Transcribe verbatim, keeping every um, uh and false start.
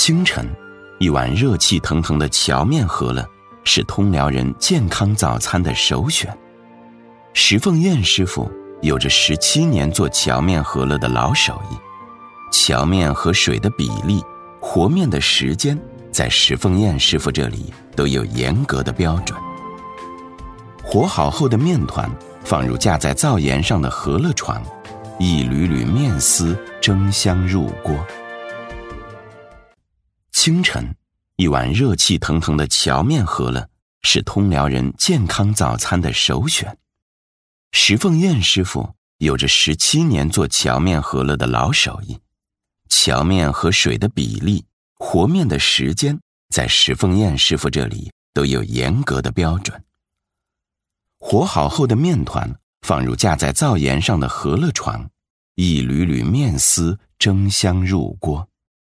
清晨，一碗热气腾腾的荞面饸饹是通辽人健康早餐的首选。石凤燕师傅有着十七年做荞面饸饹的老手艺，荞面和水的比例、和面的时间，在石凤燕师傅这里都有严格的标准。和好后的面团放入架在灶沿上的饸饹床，一缕缕面丝蒸香入锅。清晨，一碗热气腾腾的荞面饸饹是通辽人健康早餐的首选。石凤燕师傅有着十七年做荞面饸饹的老手艺，荞面和水的比例、和面的时间，在石凤燕师傅这里都有严格的标准。和好后的面团放入架在灶沿上的饸饹床，一缕缕面丝蒸香入锅。